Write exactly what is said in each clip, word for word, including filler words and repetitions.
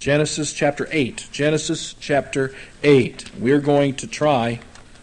Genesis chapter eight. Genesis chapter eight. We're going to try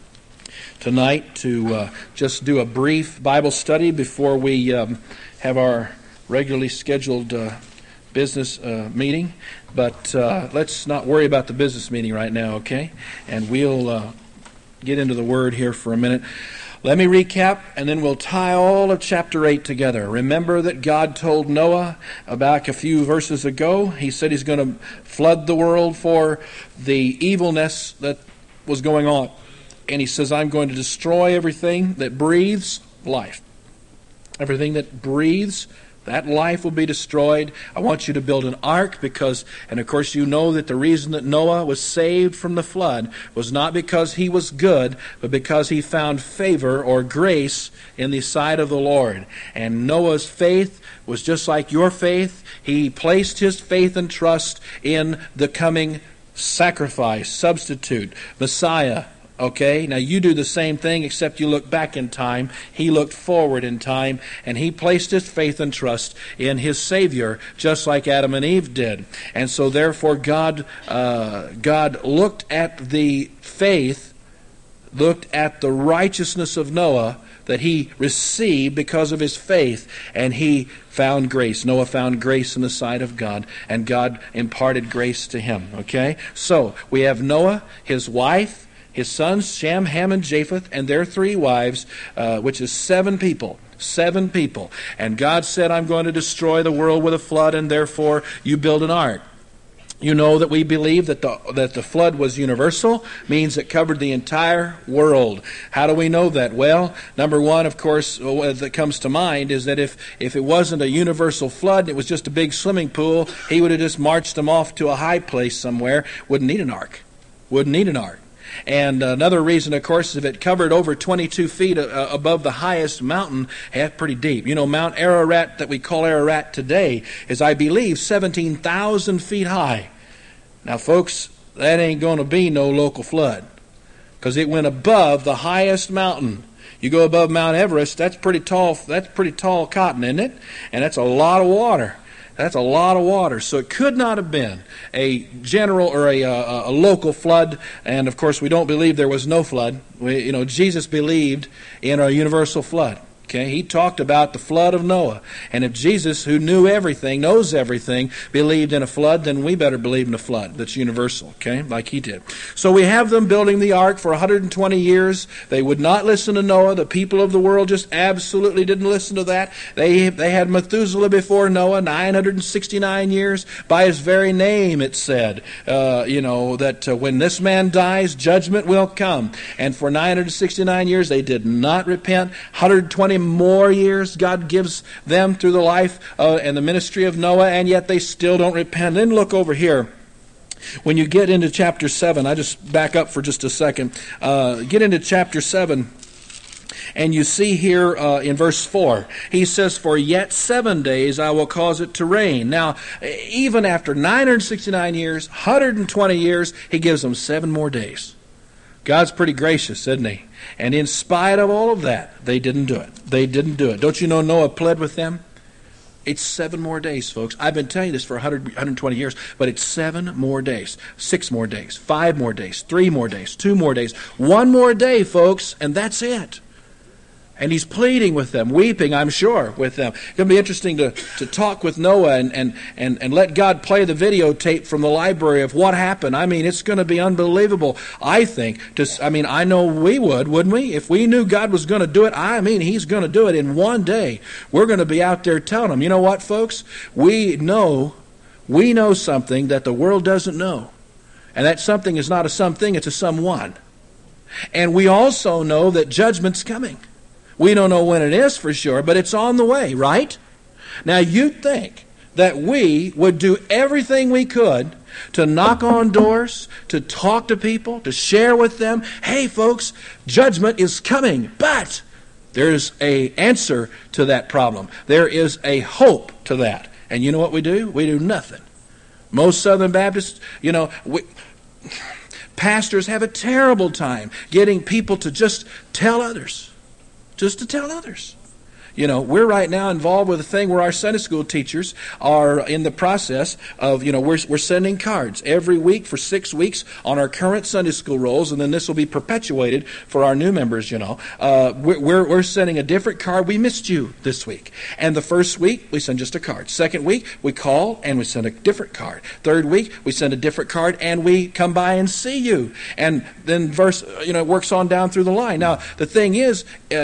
tonight to uh, just do a brief Bible study before we um, have our regularly scheduled uh, business uh, meeting. But uh, let's not worry about the business meeting right now, okay? And we'll uh, get into the Word here for a minute. Let me recap, and then we'll tie all of chapter eight together. Remember that God told Noah back a few verses ago. He said he's going to flood the world for the evilness that was going on. And he says, I'm going to destroy everything that breathes life. Everything that breathes, that life will be destroyed. I want you to build an ark because, and of course you know that the reason that Noah was saved from the flood was not because he was good, but because he found favor or grace in the sight of the Lord. And Noah's faith was just like your faith. He placed his faith and trust in the coming sacrifice, substitute, Messiah. Okay, now you do the same thing except you look back in time. He looked forward in time, and he placed his faith and trust in his Savior, just like Adam and Eve did. And so therefore God, uh, God looked at the faith, looked at the righteousness of Noah that he received because of his faith, and he found grace. Noah found grace in the sight of God, and God imparted grace to him. Okay, so we have Noah, his wife, his sons, Shem, Ham, and Japheth, and their three wives, uh, which is seven people. Seven people. And God said, I'm going to destroy the world with a flood, and therefore you build an ark. You know that we believe that the that the flood was universal, means it covered the entire world. How do we know that? Well, number one, of course, that comes to mind is that if, if it wasn't a universal flood, it was just a big swimming pool, he would have just marched them off to a high place somewhere. Wouldn't need an ark. Wouldn't need an ark. And another reason, of course, is if it covered over twenty-two feet uh, above the highest mountain, that's pretty deep. You know, Mount Ararat that we call Ararat today is, I believe, seventeen thousand feet high. Now, folks, that ain't going to be no local flood because it went above the highest mountain. You go above Mount Everest, that's pretty tall. That's pretty tall cotton, isn't it? And that's a lot of water. That's a lot of water. So it could not have been a general or a, a, a local flood. And, of course, we don't believe there was no flood. We, you know, Jesus believed in a universal flood. Okay, he talked about the flood of Noah. And if Jesus, who knew everything, knows everything, believed in a flood, then we better believe in a flood that's universal, okay, like he did. So we have them building the ark for one hundred twenty years. They would not listen to Noah. The people of the world just absolutely didn't listen to that. They they had Methuselah before Noah, nine hundred sixty-nine years. By his very name, it said, uh, you know, that uh, when this man dies, judgment will come. And for nine hundred sixty-nine years, they did not repent. one hundred twenty more years God gives them through the life uh, and the ministry of Noah, and yet they still don't repent. Then look over here. When you get into chapter seven, I just back up for just a second. Uh, get into chapter seven, and you see here uh, in verse four, he says, for yet seven days I will cause it to rain. Now, even after nine hundred sixty-nine years, one hundred twenty years, he gives them seven more days. God's pretty gracious, isn't he? And in spite of all of that, they didn't do it. They didn't do it. Don't you know Noah pled with them? It's seven more days, folks. I've been telling you this for one hundred, one hundred twenty years, but it's seven more days, six more days, five more days, three more days, two more days, one more day, folks, and that's it. And he's pleading with them, weeping, I'm sure, with them. It's going to be interesting to, to talk with Noah and, and, and, and let God play the videotape from the library of what happened. I mean, it's going to be unbelievable, I think. To, I mean, I know we would, wouldn't we? If we knew God was going to do it, I mean, he's going to do it in one day. We're going to be out there telling them, you know what, folks? We know, we know something that the world doesn't know. And that something is not a something, it's a someone. And we also know that judgment's coming. We don't know when it is for sure, but it's on the way, right? Now, you'd think that we would do everything we could to knock on doors, to talk to people, to share with them, hey, folks, judgment is coming. But there's an answer to that problem. There is a hope to that. And you know what we do? We do nothing. Most Southern Baptists, you know, we... pastors have a terrible time getting people to just tell others. Just to tell others. You know, we're right now involved with a thing where our Sunday school teachers are in the process of, you know, we're, we're sending cards every week for six weeks on our current Sunday school rolls, and then this will be perpetuated for our new members, you know. Uh, we're, we're, we're sending a different card. We missed you this week. And the first week, we send just a card. Second week, we call and we send a different card. Third week, we send a different card and we come by and see you. And then verse, you know, it works on down through the line. Now, the thing is, uh,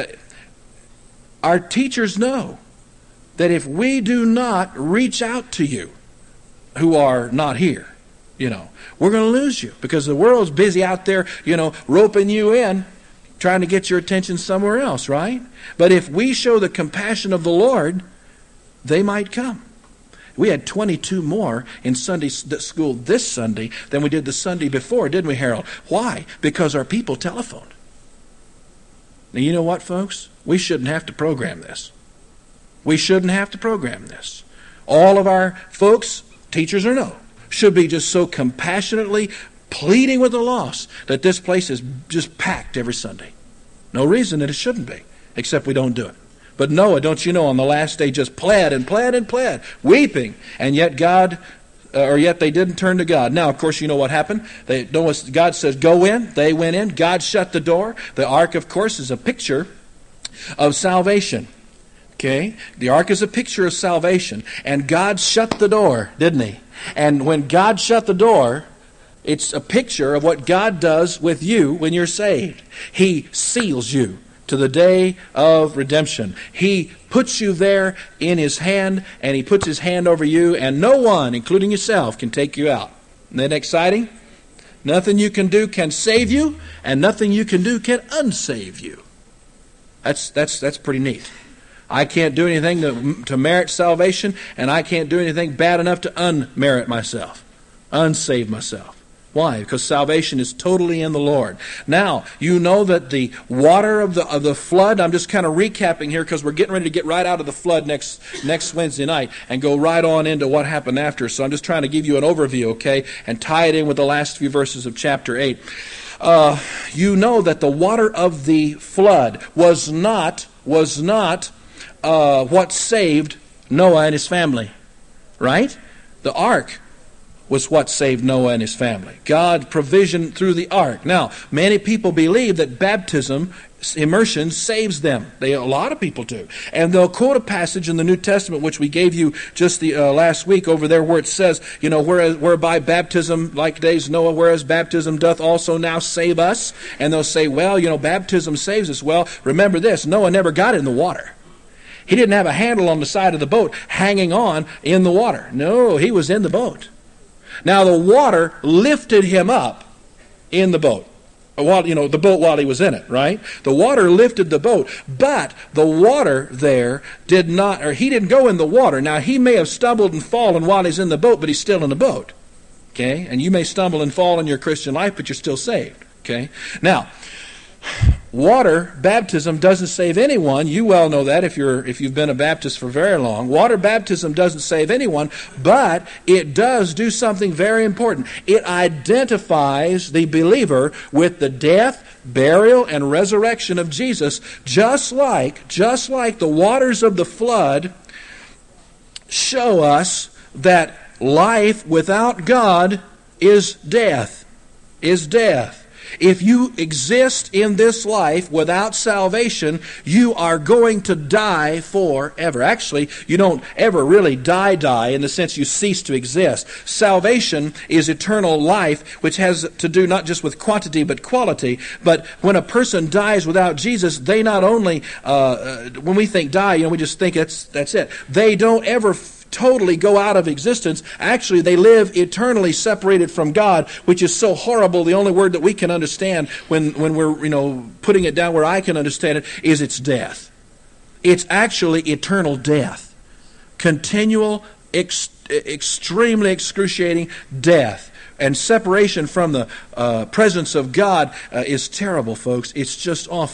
our teachers know that if we do not reach out to you who are not here, you know, we're going to lose you because the world's busy out there, you know, roping you in, trying to get your attention somewhere else, right? But if we show the compassion of the Lord, they might come. We had twenty-two more in Sunday school this Sunday than we did the Sunday before, didn't we, Harold? Why? Because our people telephoned. Now, you know what, folks? We shouldn't have to program this. We shouldn't have to program this. All of our folks, teachers or no, should be just so compassionately pleading with the lost that this place is just packed every Sunday. No reason that it shouldn't be, except we don't do it. But Noah, don't you know, on the last day just pled and pled and pled, weeping, and yet God, uh, or yet they didn't turn to God. Now, of course, you know what happened. They, Noah, God says, go in. They went in. God shut the door. The ark, of course, is a picture of salvation. Okay? The ark is a picture of salvation. And God shut the door, didn't he? And when God shut the door, it's a picture of what God does with you when you're saved. He seals you to the day of redemption. He puts you there in His hand, and He puts His hand over you, and no one, including yourself, can take you out. Isn't that exciting? Nothing you can do can save you, and nothing you can do can unsave you. That's that's that's pretty neat. I can't do anything to, to merit salvation, and I can't do anything bad enough to unmerit myself, unsave myself. Why? Because salvation is totally in the Lord. Now, you know that the water of the of the flood, I'm just kind of recapping here because we're getting ready to get right out of the flood next next Wednesday night and go right on into what happened after. So I'm just trying to give you an overview, okay, and tie it in with the last few verses of chapter eight. Uh, you know that the water of the flood was not was not uh, what saved Noah and his family, right? The ark was what saved Noah and his family. God's provision through the ark. Now, many people believe that baptism, immersion, saves them. They, a lot of people do. And they'll quote a passage in the New Testament, which we gave you just the uh, last week over there, where it says, you know, whereas, whereby baptism, like days Noah, whereas baptism doth also now save us. And they'll say, well, you know, baptism saves us. Well, remember this, Noah never got in the water. He didn't have a handle on the side of the boat hanging on in the water. No, he was in the boat. Now the water lifted him up in the boat. While, you know, the boat while he was in it, right? The water lifted the boat, but the water there did not, or he didn't go in the water. Now he may have stumbled and fallen while he's in the boat, but he's still in the boat. Okay? And you may stumble and fall in your Christian life, but you're still saved. Okay? Now, water baptism doesn't save anyone. You well know that if you're if you've been a Baptist for very long. Water baptism doesn't save anyone, but it does do something very important. It identifies the believer with the death, burial, and resurrection of Jesus, just like just like the waters of the flood show us that life without God is death. Is death. If you exist in this life without salvation, you are going to die forever. Actually, you don't ever really die, die, in the sense you cease to exist. Salvation is eternal life, which has to do not just with quantity but quality. But when a person dies without Jesus, they not only, uh, when we think die, you know, we just think that's, that's it. They don't ever totally go out of existence. Actually, they live eternally separated from God, which is so horrible. The only word that we can understand when, when we're, you know, putting it down where I can understand it is it's death. It's actually eternal death. Continual, ex- extremely excruciating death. And separation from the uh, presence of God uh, is terrible, folks. It's just awful.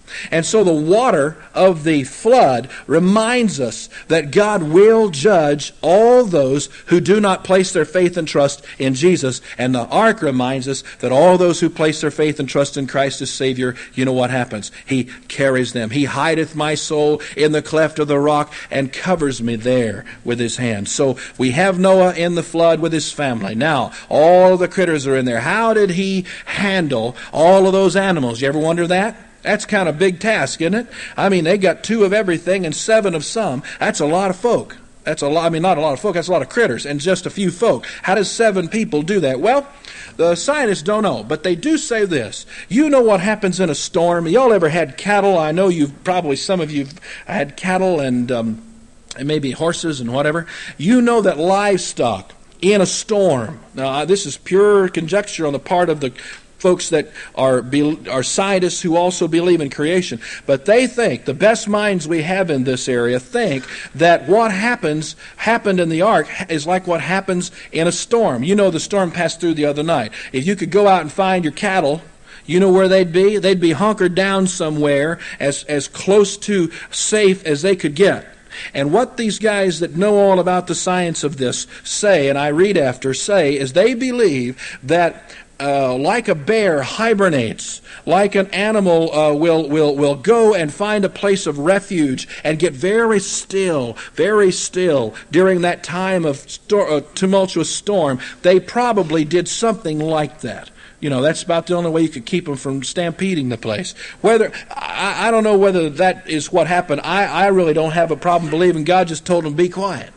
And so the water of the flood reminds us that God will judge all those who do not place their faith and trust in Jesus. And the ark reminds us that all those who place their faith and trust in Christ as Savior, you know what happens? He carries them. He hideth my soul in the cleft of the rock and covers me there with his hand. So we have Noah in the flood with his family. Now, all the critters are in there. How did he handle all of those animals? You ever wonder that? That's kind of a big task, isn't it? I mean, they got two of everything and seven of some. That's a lot of folk. That's a lot. I mean, not a lot of folk. That's a lot of critters and just a few folk. How does seven people do that? Well, the scientists don't know, but they do say this. You know what happens in a storm? Y'all ever had cattle? I know you've probably, some of you've had cattle and, um, and maybe horses and whatever. You know that livestock in a storm. Now, this is pure conjecture on the part of the folks that are are scientists who also believe in creation. But they think, the best minds we have in this area think that what happens, happened in the ark is like what happens in a storm. You know the storm passed through the other night. If you could go out and find your cattle, you know where they'd be? They'd be hunkered down somewhere as, as close to safe as they could get. And what these guys that know all about the science of this say, and I read after, say, is they believe that Uh, like a bear hibernates, like an animal uh, will, will, will go and find a place of refuge and get very still, very still during that time of sto- uh, tumultuous storm. They probably did something like that. You know, that's about the only way you could keep them from stampeding the place. Whether I, I don't know whether that is what happened. I, I really don't have a problem believing God just told them, be quiet.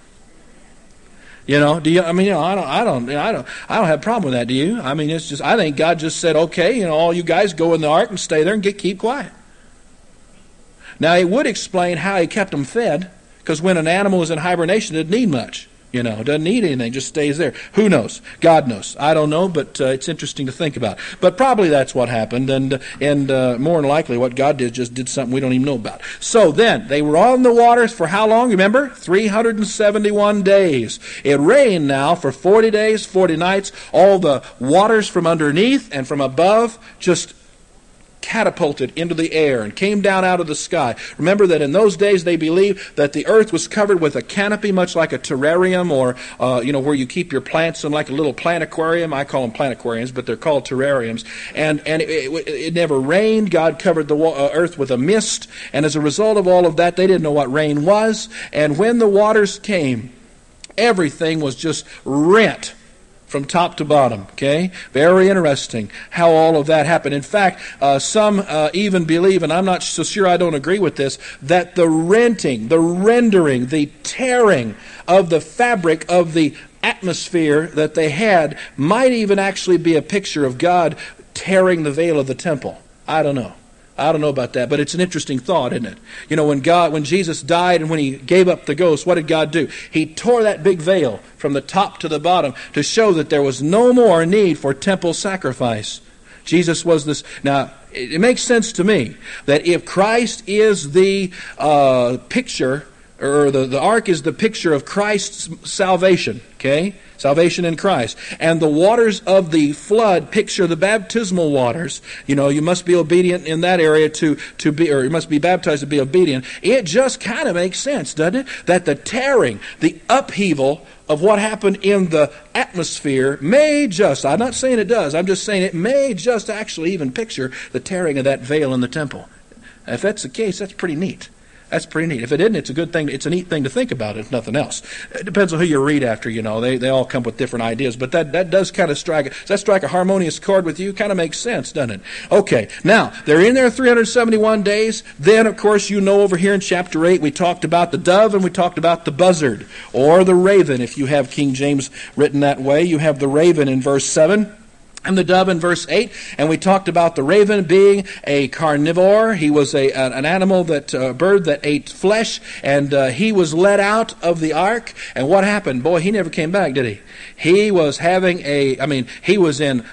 You know, do you? I mean, you know, I don't, I don't, I don't, I don't have a problem with that. Do you? I mean, it's just, I think God just said, okay, you know, all you guys go in the ark and stay there and get keep quiet. Now, it would explain how he kept them fed, because when an animal is in hibernation, it doesn't need much. You know, it doesn't need anything, just stays there. Who knows? God knows. I don't know, but uh, it's interesting to think about. But probably that's what happened, and and uh, more than likely what God did just did something we don't even know about. So then, they were on the waters for how long, remember? three hundred seventy-one days. It rained now for forty days, forty nights. All the waters from underneath and from above just catapulted into the air and came down out of the sky. Remember that in those days they believed that the earth was covered with a canopy, much like a terrarium, or uh, you know, where you keep your plants in, like a little plant aquarium. I call them plant aquariums, but they're called terrariums. And and it, it, it never rained. God covered the uh, earth with a mist, and as a result of all of that, they didn't know what rain was. And when the waters came, everything was just rent from top to bottom, okay? Very interesting how all of that happened. In fact, uh, some uh, even believe, and I'm not so sure, I don't agree with this, that the renting, the rendering, the tearing of the fabric of the atmosphere that they had might even actually be a picture of God tearing the veil of the temple. I don't know. I don't know about that, but it's an interesting thought, isn't it? You know, when God, when Jesus died and when he gave up the ghost, what did God do? He tore that big veil from the top to the bottom to show that there was no more need for temple sacrifice. Jesus was this. Now, it, it makes sense to me that if Christ is the uh, picture, or the, the ark is the picture of Christ's salvation, okay? Salvation in Christ. And the waters of the flood picture the baptismal waters. You know, you must be obedient in that area to, to be, or you must be baptized to be obedient. It just kind of makes sense, doesn't it? That the tearing, the upheaval of what happened in the atmosphere may just, I'm not saying it does, I'm just saying it may just actually even picture the tearing of that veil in the temple. If that's the case, that's pretty neat. That's pretty neat. If it isn't, it's a good thing. It's a neat thing to think about, if nothing else. It depends on who you read after, you know. They they all come with different ideas. But that, that does kind of strike, does that strike a harmonious chord with you? Kind of makes sense, doesn't it? Okay. Now, they're in there three hundred seventy-one days. Then, of course, you know over here in chapter eight, we talked about the dove and we talked about the buzzard, or the raven. If you have King James written that way, you have the raven in verse seven. And the dove in verse eight, and we talked about the raven being a carnivore. He was a an animal, that a uh, bird that ate flesh, and uh, he was let out of the ark. And what happened? Boy, he never came back, did he? He was having a, I mean, he was in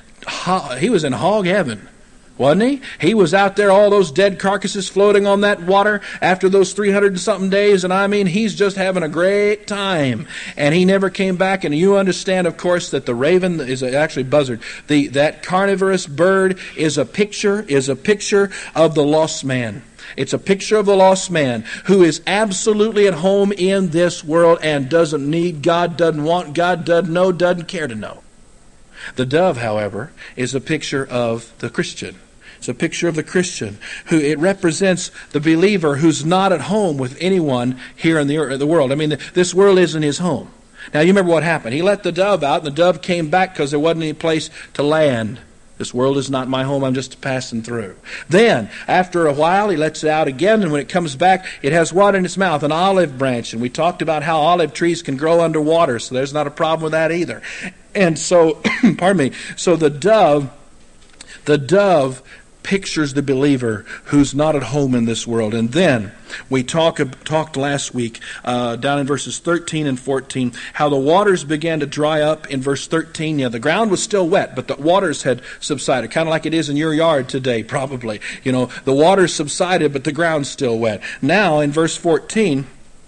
he was in hog heaven. Wasn't he? He was out there, all those dead carcasses floating on that water after those three hundred and something days. And I mean, he's just having a great time. And he never came back. And you understand, of course, that the raven is actually buzzard. The, that carnivorous bird is a picture, is a picture of the lost man. It's a picture of the lost man who is absolutely at home in this world and doesn't need God, doesn't want God, doesn't know, doesn't care to know. The dove, however, is a picture of the Christian. It's a picture of the Christian who it represents the believer who's not at home with anyone here in the, the world. I mean, this world isn't his home. Now, you remember what happened. He let the dove out, and the dove came back because there wasn't any place to land. This world is not my home. I'm just passing through. Then, after a while, he lets it out again, and when it comes back, it has what in its mouth? An olive branch. And we talked about how olive trees can grow underwater, so there's not a problem with that either. And so, pardon me, so the dove, the dove pictures the believer who's not at home in this world. And then we talk, talked last week uh, down in verses thirteen and fourteen how the waters began to dry up in verse thirteen. Yeah, the ground was still wet, but the waters had subsided, kind of like it is in your yard today probably. You know, the waters subsided, but the ground's still wet. Now in verse fourteen,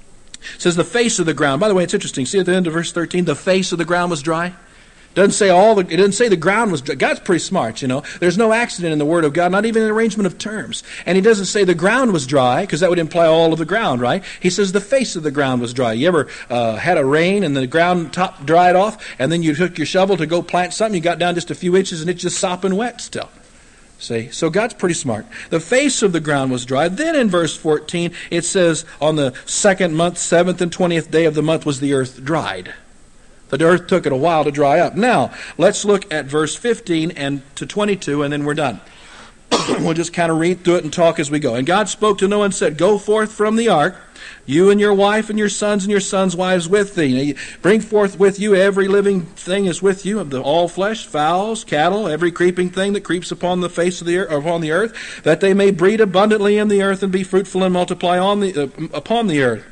it says the face of the ground. By the way, it's interesting. See at the end of verse thirteen, the face of the ground was dry. Doesn't say all the, it doesn't say the ground was dry. God's pretty smart, you know. There's no accident in the Word of God, not even an arrangement of terms. And he doesn't say the ground was dry, because that would imply all of the ground, right? He says the face of the ground was dry. You ever uh, had a rain and the ground top dried off, and then you took your shovel to go plant something, you got down just a few inches, and it's just sopping wet still. See? So God's pretty smart. The face of the ground was dry. Then in verse fourteen, it says, on the second month, seventh and twentieth day of the month was the earth dried. The earth took it a while to dry up. Now, let's look at verse fifteen and to twenty-two, and then we're done. We'll just kind of read through it and talk as we go. And God spoke to Noah and said, go forth from the ark, you and your wife and your sons and your sons' wives with thee. Bring forth with you every living thing is with you, of the all flesh, fowls, cattle, every creeping thing that creeps upon the face of the earth, upon the earth, that they may breed abundantly in the earth and be fruitful and multiply on the uh, upon the earth.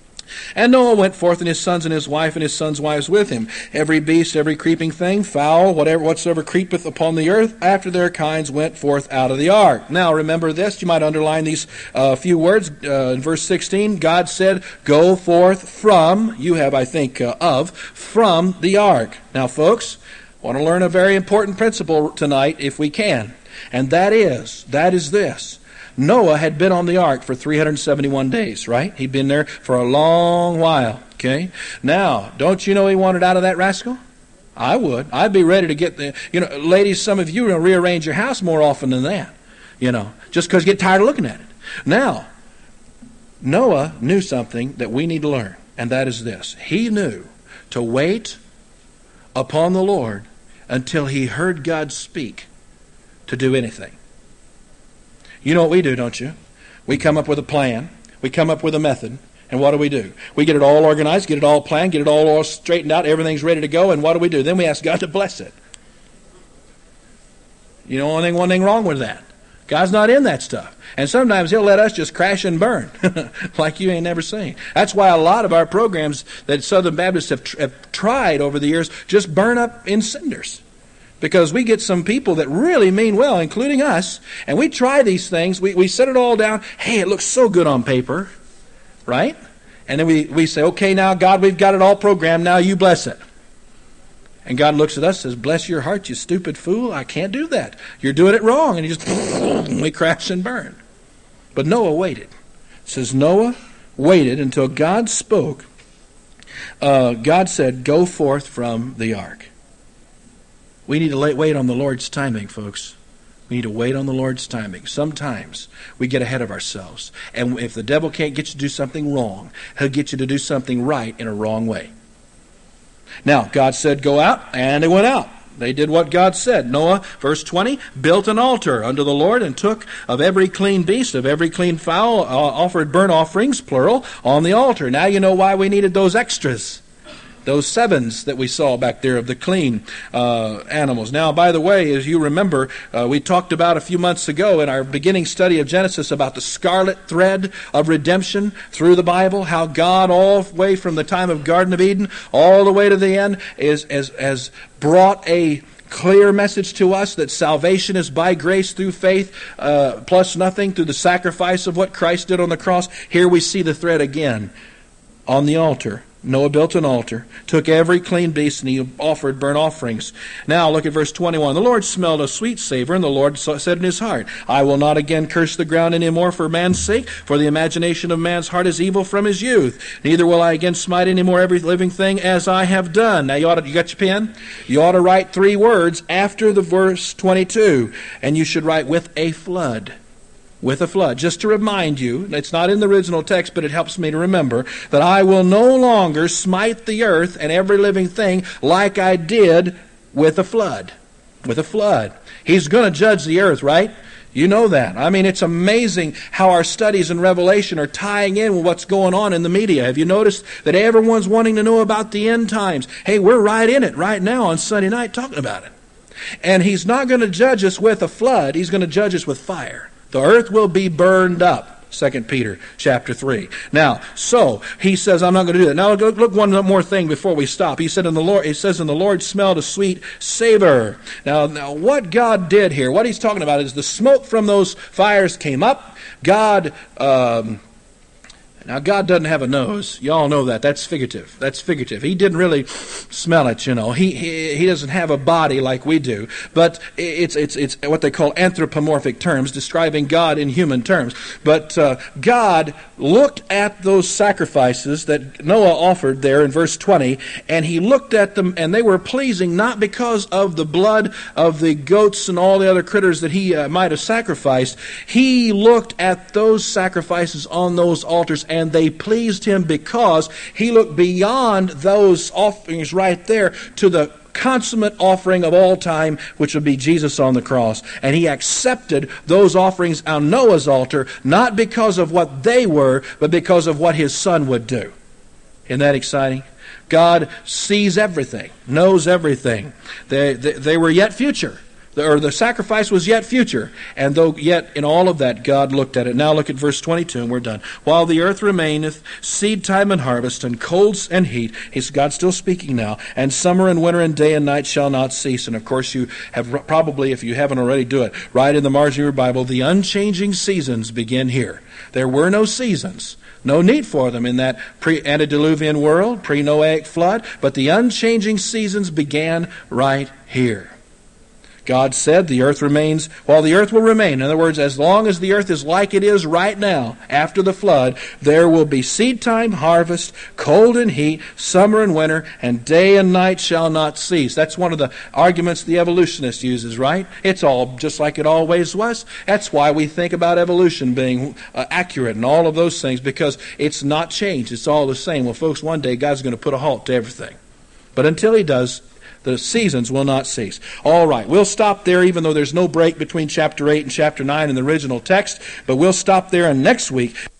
And Noah went forth, and his sons and his wife and his sons' wives with him. Every beast, every creeping thing, fowl, whatever whatsoever creepeth upon the earth, after their kinds went forth out of the ark. Now remember this, you might underline these uh, few words. Uh, in verse sixteen, God said, go forth from, you have I think uh, of, from the ark. Now folks, I want to learn a very important principle tonight if we can. And that is, that is this. Noah had been on the ark for three hundred seventy-one days, right? He'd been there for a long while, okay? Now, don't you know he wanted out of that rascal? I would. I'd be ready to get the, you know, ladies, some of you will rearrange your house more often than that, you know, just because you get tired of looking at it. Now, Noah knew something that we need to learn, and that is this. He knew to wait upon the Lord until he heard God speak to do anything. You know what we do, don't you? We come up with a plan. We come up with a method. And what do we do? We get it all organized, get it all planned, get it all, all straightened out. Everything's ready to go. And what do we do? Then we ask God to bless it. You know, only one thing wrong with that. God's not in that stuff. And sometimes he'll let us just crash and burn like you ain't never seen. That's why a lot of our programs that Southern Baptists have, tr- have tried over the years just burn up in cinders. Because we get some people that really mean well, including us, and we try these things, we, we set it all down, hey, it looks so good on paper, right? And then we, we say, okay, now, God, we've got it all programmed, now you bless it. And God looks at us and says, bless your heart, you stupid fool, I can't do that. You're doing it wrong. And he just, and we crash and burn. But Noah waited. It says Noah waited until God spoke. Uh, God said, go forth from the ark. We need to wait on the Lord's timing, folks. We need to wait on the Lord's timing. Sometimes we get ahead of ourselves. And if the devil can't get you to do something wrong, he'll get you to do something right in a wrong way. Now, God said, go out, and they went out. They did what God said. Noah, verse twenty, built an altar unto the Lord and took of every clean beast, of every clean fowl, uh, offered burnt offerings, plural, on the altar. Now you know why we needed those extras. Those sevens that we saw back there of the clean uh, animals. Now, by the way, as you remember, uh, we talked about a few months ago in our beginning study of Genesis about the scarlet thread of redemption through the Bible, how God all the way from the time of Garden of Eden all the way to the end is has, has brought a clear message to us that salvation is by grace through faith uh, plus nothing through the sacrifice of what Christ did on the cross. Here we see the thread again on the altar. Noah built an altar, took every clean beast, and he offered burnt offerings. Now look at verse twenty-one. The Lord smelled a sweet savor, and the Lord said in his heart, I will not again curse the ground any more for man's sake, for the imagination of man's heart is evil from his youth. Neither will I again smite any more every living thing as I have done. Now you ought to, you got your pen? You ought to write three words after the verse twenty-two, and you should write with a flood. With a flood. Just to remind you, it's not in the original text, but it helps me to remember, that I will no longer smite the earth and every living thing like I did with a flood. With a flood. He's going to judge the earth, right? You know that. I mean, it's amazing how our studies in Revelation are tying in with what's going on in the media. Have you noticed that everyone's wanting to know about the end times? Hey, we're right in it right now on Sunday night talking about it. And he's not going to judge us with a flood. He's going to judge us with fire. The earth will be burned up, Second Peter chapter three. Now, so he says, I'm not going to do that. Now look, look one more thing before we stop. He said, in the Lord, he says, and the Lord smelled a sweet savor. Now, now, what God did here, what he's talking about is the smoke from those fires came up. God, um, now God doesn't have a nose. You all know that. That's figurative. That's figurative. He didn't really smell it, you know. He he, he doesn't have a body like we do. But it's it's it's what they call anthropomorphic terms, describing God in human terms. But uh, God looked at those sacrifices that Noah offered there in verse twenty, and he looked at them, and they were pleasing not because of the blood of the goats and all the other critters that he uh, might have sacrificed. He looked at those sacrifices on those altars, and they pleased him because he looked beyond those offerings right there to the consummate offering of all time, which would be Jesus on the cross. And he accepted those offerings on Noah's altar, not because of what they were, but because of what his son would do. Isn't that exciting? God sees everything, knows everything. They, they, they were yet future. Or the sacrifice was yet future. And though yet in all of that, God looked at it. Now look at verse twenty-two, and we're done. While the earth remaineth, seed time and harvest, and colds and heat. He's God's still speaking now. And summer and winter and day and night shall not cease. And of course you have probably, if you haven't already, do it. Write in the margin of your Bible, the unchanging seasons begin here. There were no seasons. No need for them in that pre-antediluvian world, pre-Noahic flood. But the unchanging seasons began right here. God said the earth remains, while the earth will remain. In other words, as long as the earth is like it is right now, after the flood, there will be seed time, harvest, cold and heat, summer and winter, and day and night shall not cease. That's one of the arguments the evolutionist uses, right? It's all just like it always was. That's why we think about evolution being uh, accurate and all of those things, because it's not changed. It's all the same. Well, folks, one day God's going to put a halt to everything. But until he does, the seasons will not cease. All right, we'll stop there, even though there's no break between chapter eight and chapter nine in the original text, but we'll stop there, and next week